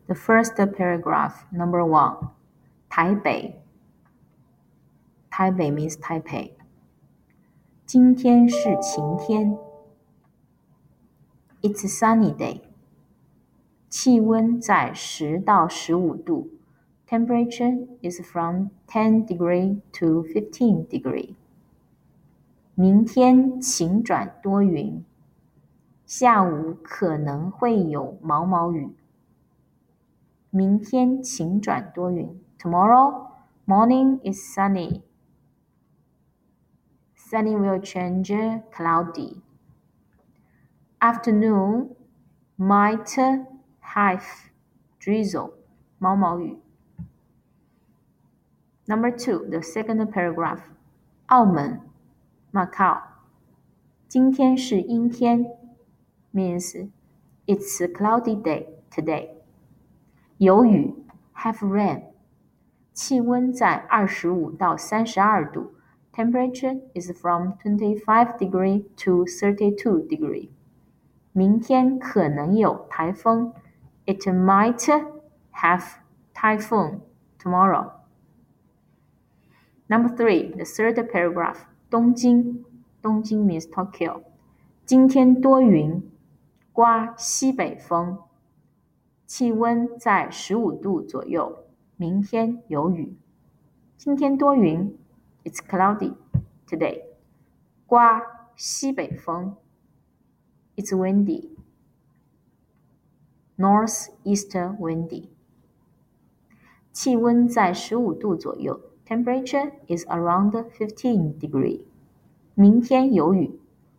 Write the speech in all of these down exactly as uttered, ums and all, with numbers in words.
The first paragraph, number one, 台北 台北 means Taipei. 今天是晴天 It's a sunny day. 气温在十到十五度 Temperature is from ten degree to fifteen degree. 明天晴转多云下午可能会有毛毛雨明天晴转多云 Tomorrow morning is sunny. Sunny will change cloudy. Afternoon might have drizzle. 毛毛雨 Number two, the second paragraph. 澳门 Macau. 今天是阴天 means it's a cloudy day today. 有雨 have rain. 气温在二十五到三十二度 Temperature is from twenty-five degree to thirty-two degree. 明天可能有台风 It might have typhoon tomorrow. Number three, the third paragraph. 东京东京 means Tokyo. 今天多云刮西北风气温在十五度左右明天有雨今天多云 It's cloudy today. 刮西北风 It's windy. Northeast windy. 气温在十五度左右 Temperature is around fifteen degree. 明天有雨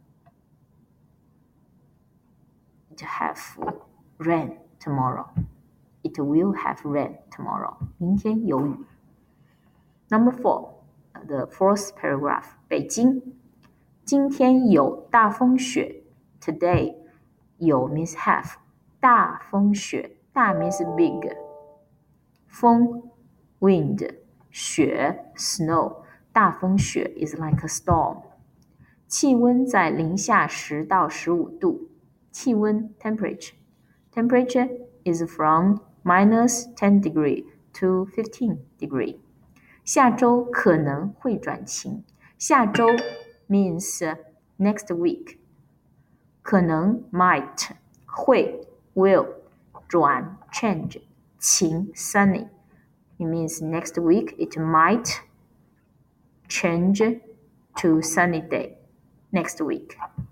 It have rain tomorrow. It will have rain tomorrow. 明天有雨 Number four, the fourth paragraph. 北京今天有大风雪 Today, 有 means have. 大风雪大 means big. 风 wind. 雪 snow. 大风雪 is like a storm. 气温在零下十到十五度气温 temperature. Temperature is from minus ten degree to fifteen degree. 下周可能会转晴下周 means next week. 可能 might 会 will 转 change 晴 sunny. It means next week it might change to sunny day next week.